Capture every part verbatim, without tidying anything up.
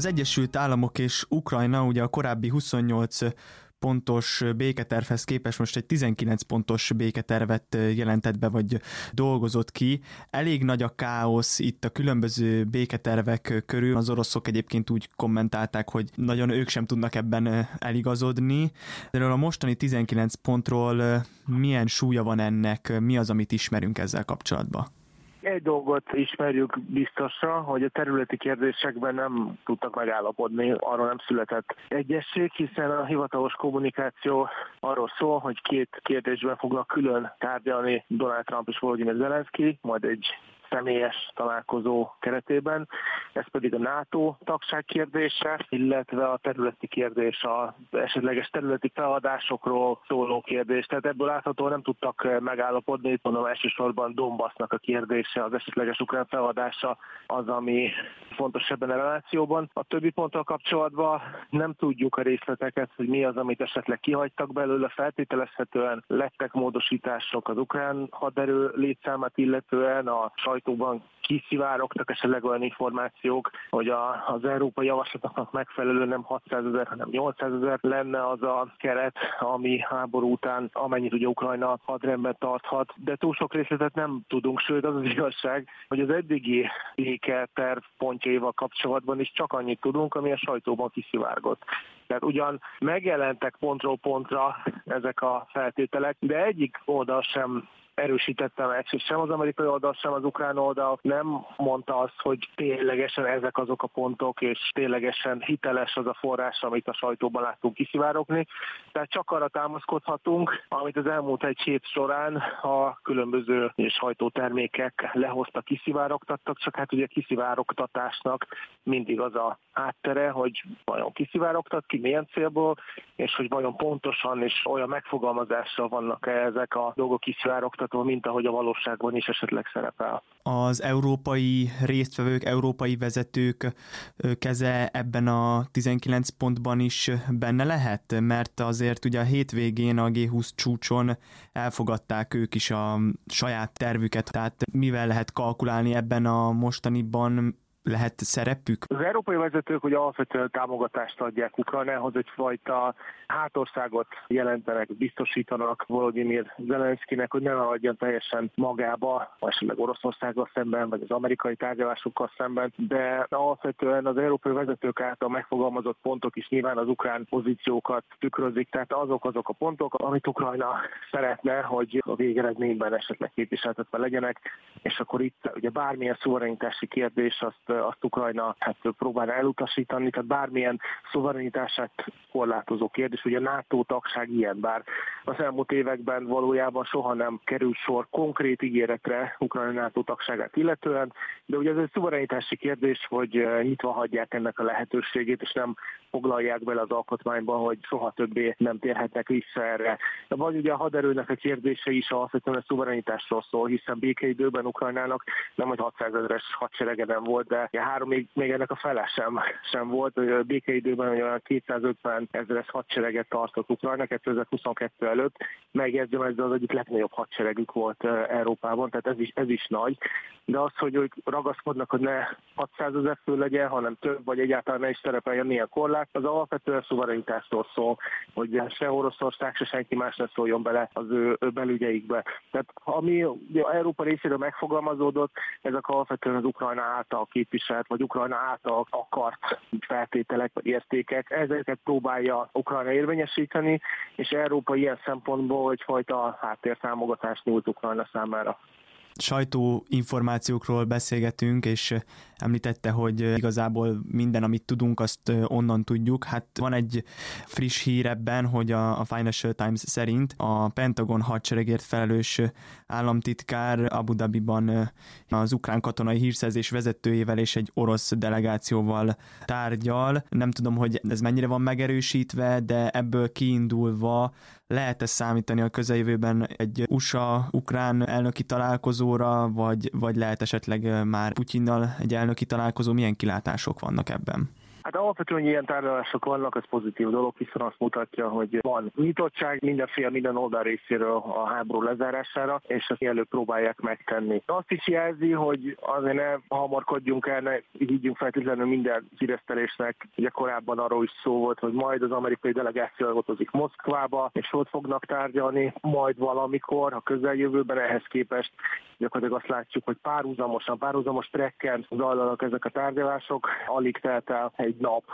Az Egyesült Államok és Ukrajna ugye a korábbi huszonnyolc pontos béketervhez képest most egy tizenkilenc pontos béketervet jelentett be, vagy dolgozott ki. Elég nagy a káosz itt a különböző béketervek körül. Az oroszok egyébként úgy kommentálták, hogy nagyon ők sem tudnak ebben eligazodni. De a mostani tizenkilenc pontról milyen súlya van ennek, mi az, amit ismerünk ezzel kapcsolatban? Egy dolgot ismerjük biztosra, hogy a területi kérdésekben nem tudtak megállapodni, arról nem született egyesség, hiszen a hivatalos kommunikáció arról szól, hogy két kérdésben fognak külön tárgyalni Donald Trump és Volodymyr Zelenszky, majd egy személyes találkozó keretében, ez pedig a NATO tagság kérdése, illetve a területi kérdés, az esetleges területi feladásokról szóló kérdés. Tehát ebből láthatóan nem tudtak megállapodni, itt mondom elsősorban Donbassnak a kérdése, az esetleges ukrán feladása az, ami fontos ebben a relációban. A többi ponttal kapcsolatban nem tudjuk a részleteket, hogy mi az, amit esetleg kihagytak belőle, feltételezhetően lettek módosítások az ukrán haderő létszámát illetően, a sajtóban kiszivárogtak esetleg olyan információk, hogy a, az európai javaslatoknak megfelelően nem hatszázezer, hanem nyolcszázezer lenne az a keret, ami háború után amennyit ugye Ukrajna hadrendben tarthat, de túl sok részletet nem tudunk, sőt az az igazság, hogy az eddigi béketerv pontjaival kapcsolatban is csak annyit tudunk, ami a sajtóban kiszivárgott. Tehát ugyan megjelentek pontról pontra ezek a feltételek, de egyik oldal sem erősítette meg, és sem az amerikai oldal, sem az ukrán oldal nem mondta azt, hogy ténylegesen ezek azok a pontok, és ténylegesen hiteles az a forrás, amit a sajtóban láttunk kiszivárogni. Tehát csak arra támaszkodhatunk, amit az elmúlt egy hét során a különböző sajtótermékek lehoztak, kiszivárogtattak, csak hát ugye kiszivárogtatásnak mindig az a áttere, hogy vajon kiszivárogtat ki, milyen célból, és hogy vajon pontosan és olyan megfogalmazással vannak-e ezek a dolgok kiszivárogtatva, mint ahogy a valóságban is esetleg szerepel. Az európai résztvevők, európai vezetők keze ebben a tizenkilenc pontban is benne lehet? Mert azért ugye a hétvégén a gé húsz csúcson elfogadták ők is a saját tervüket, tehát mivel lehet kalkulálni ebben a mostaniban, lehet szerepük? Az európai vezetők ugye alapvetően támogatást adják Ukrajnához, egyfajta hátországot jelentenek, biztosítanak Volodymyr Zelenszkynek, hogy ne maradjon teljesen magába, esetleg Oroszországgal szemben, vagy az amerikai tárgyalásokkal szemben, de alapvetően az európai vezetők által megfogalmazott pontok is nyilván az ukrán pozíciókat tükrözik, tehát azok azok a pontok, amit Ukrajna szeretne, hogy a végeredményben esetleg képviseltetve legyenek, és akkor itt ugye bármilyen szuverenitási kérdés azt azt Ukrajna hát próbálna elutasítani, tehát bármilyen szuverenitását korlátozó kérdés, ugye a NATO tagság ilyen, bár az elmúlt években valójában soha nem került sor konkrét ígéretre Ukrajna NATO tagságát illetően, de ugye ez egy szuverenitási kérdés, hogy nyitva hagyják ennek a lehetőségét, és nem foglalják bele az alkotmányba, hogy soha többé nem térhetnek vissza erre. De vagy ugye a haderőnek a kérdése is alapvetően a szuverenitásról szól, hiszen békeidőben Ukrajnának nem hogy hatszázezres hadserege nem volt, de három még, még ennek a fele sem, sem volt. A békeidőben olyan kétszázötven ezeres hadsereget tartott Ukrajna kétezer-huszonkettő előtt. Megjegyzem, ez az egyik legnagyobb hadseregük volt Európában, tehát ez is, ez is nagy. De az, hogy ők ragaszkodnak, hogy ne hatszázezer fő legyen, hanem több, vagy egyáltalán ne is szerepeljen milyen korlát, az alapvetően szuverenitásról szól, hogy se Oroszország, se senki más ne szóljon bele az ő, ő belügyeikbe. Tehát ami Európa részéről megfogalmazódott, ezek alapvetően az Ukrajna által képviselt, vagy Ukrajna által akart feltételek, vagy értékek. Ezeket próbálja Ukrajna érvényesíteni, és Európa ilyen szempontból egyfajta háttértámogatást nyújt Ukrajna számára. Sajtóinformációkról beszélgetünk, és említette, hogy igazából minden, amit tudunk, azt onnan tudjuk. Hát van egy friss hír ebben, hogy a, a Financial Times szerint a Pentagon hadseregért felelős államtitkár Abu Dhabiban az ukrán katonai hírszerzés vezetőjével és egy orosz delegációval tárgyal. Nem tudom, hogy ez mennyire van megerősítve, de ebből kiindulva lehet-e számítani a közeljövőben egy u es á-ukrán elnöki találkozóra, vagy, vagy lehet esetleg már Putyinnal egy elnöki találkozó? Milyen kilátások vannak ebben? Hát Hát alapvetően ilyen tárgyalások vannak, ez pozitív dolog, hiszen azt mutatja, hogy van nyitottság mindenféle, minden oldal részéről a háború lezárására, és ezt előbb próbálják megtenni. Azt is jelzi, hogy azért ne hamarkodjunk el, ne higgyünk feltétlenül minden híresztelésnek. Ugye korábban arról is szó volt, hogy majd az amerikai delegáció elutazik Moszkvába, és ott fognak tárgyalni, majd valamikor, a közeljövőben ehhez képest gyakorlatilag azt látjuk, hogy párhuzamosan, párhuzamos trekken zajlanak ezek a tárgyalások. Alig telt el egy nap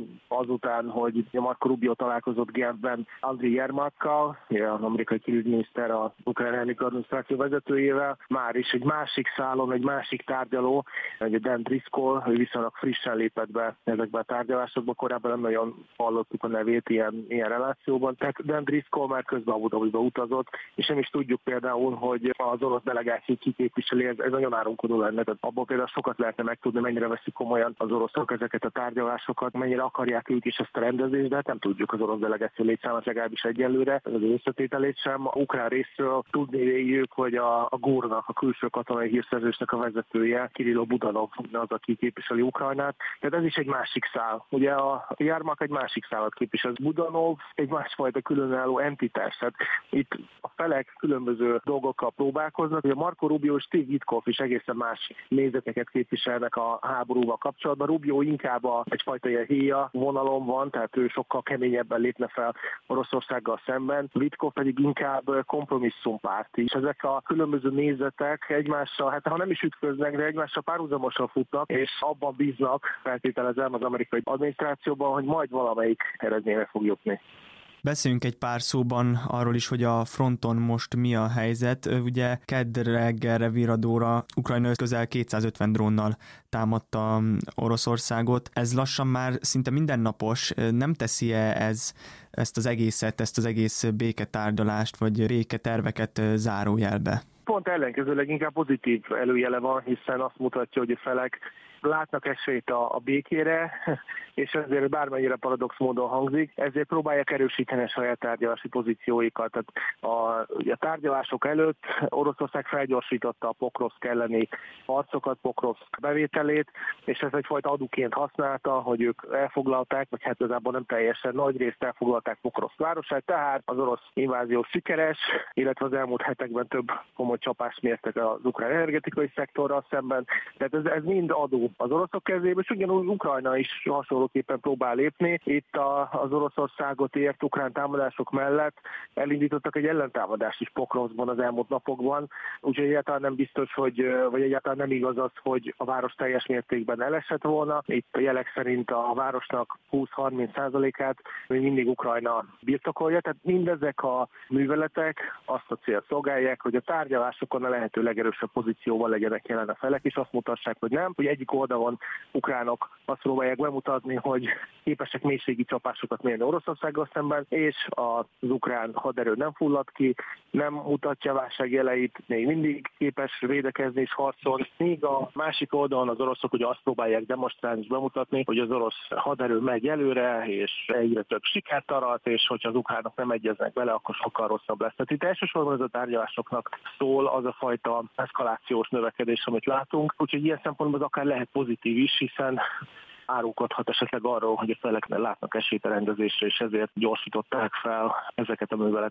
azután, hogy Marco Rubio találkozott Genfben Andriy Yermakkal, az amerikai külügyminiszter, az ukrán elnöki adminisztráció vezetőjével. Már is egy másik szálon, egy másik tárgyaló, egy Dan Driscoll, ő viszonylag frissen lépett be ezekben a tárgyalásokban, korábban nem nagyon hallottuk a nevét ilyen, ilyen relációban. Tehát Dan Driscoll már közben Abu Dhabiba utazott, és nem is tudjuk például, hogy az orosz delegáció kiképviseli, ez, ez nagyon árulkodó lenne. Tehát abból például sokat lehetne megtudni, mennyire veszik komolyan az oroszok ezeket a tárgyalásokat, mennyire akarják ők is ezt a rendezést, de hát nem tudjuk az orosz delegáció létszámát legalábbis egyelőre, az összetételét sem. A ukrán részről tudni véljük, hogy a, a gúrnak, a külső katonai hírszerzésnek a vezetője, Kirilló Budanov az, aki képviseli Ukrajnát. Tehát ez is egy másik szál. Ugye a Yermak egy másik szálat képvisel. Budanov egy másfajta különálló entitás. Tehát itt a felek különböző dolgokkal próbálkoznak. Ugye Marco Rubio és Steve Witkoff is egészen más nézeteket képviselnek a háborúval kapcsolatban. Rubio inkább a, egyfajta ilyen héja vonalon van, tehát ő sokkal keményebben lépne fel Oroszországgal szemben. Witkoff pedig inkább kompromisszumpárti. És ezek a különböző nézetek egymással, hát ha nem is ütköznek, de egymással párhuzamosan futnak, és abban bíznak, feltételezem az amerikai adminisztrációban, hogy majd valamelyik eredményre fog jutni. Beszéljünk egy pár szóban arról is, hogy a fronton most mi a helyzet. Ugye kedd reggelre virradóra Ukrajna közel kétszázötven drónnal támadta Oroszországot. Ez lassan már szinte mindennapos. Nem teszi-e ez ezt az egészet, ezt az egész béketárgyalást, vagy béketerveket zárójelbe? Pont ellenkezőleg inkább pozitív előjele van, hiszen azt mutatja, hogy a felek látnak esélyt a, a békére, és ezért bármennyire paradox módon hangzik, ezért próbálják erősíteni a saját tárgyalási pozícióikat. Tehát a, a tárgyalások előtt Oroszország felgyorsította a Pokrovszk elleni harcokat, Pokrovszk bevételét, és ez egyfajta aduként használta, hogy ők elfoglalták, vagy hát igazából nem teljesen nagy részt elfoglalták Pokrovszk városát, tehát az orosz invázió sikeres, illetve az elmúlt hetekben több komoly csapást mértek az ukrán energetikai szektorral szemben, tehát ez, ez mind adó az oroszok kezébe, és ugyanúgy Ukrajna is hasonlóképpen próbál lépni. Itt a, az Oroszországot ért ukrán támadások mellett elindítottak egy ellentámadást is Pokrovszkban az elmúlt napokban, úgyhogy egyáltalán nem biztos, hogy, vagy egyáltalán nem igaz az, hogy a város teljes mértékben elesett volna. Itt a jelek szerint a városnak húsz-harminc százalékát még mindig Ukrajna birtokolja, tehát mindezek a műveletek azt a célt szolgálják, hogy a tárgyalásokon a lehető legerősebb pozícióval legyenek jelen a felek, és azt mutassák, hogy nem, hogy egyik oldalon ukránok azt próbálják bemutatni, hogy képesek mélységi csapásokat mérni Oroszországgal szemben, és az ukrán haderő nem fullad ki, nem mutatja válság jeleit, még mindig képes védekezni és harcolni. Míg a másik oldalon az oroszok ugye azt próbálják demonstrálni és bemutatni, hogy az orosz haderő megy előre, és egyre több sikert arat, és hogyha az ukránok nem egyeznek bele, akkor sokkal rosszabb lesz. Tehát itt elsősorban ez a tárgyalásoknak szól az a fajta eszkalációs növekedés, amit látunk. Úgyhogy ilyen szempontból akár lehet pozitív is, hiszen árulkodhat esetleg arról, hogy a feleknél látnak esélyt a rendezésre, és ezért gyorsították fel ezeket a műveleteket.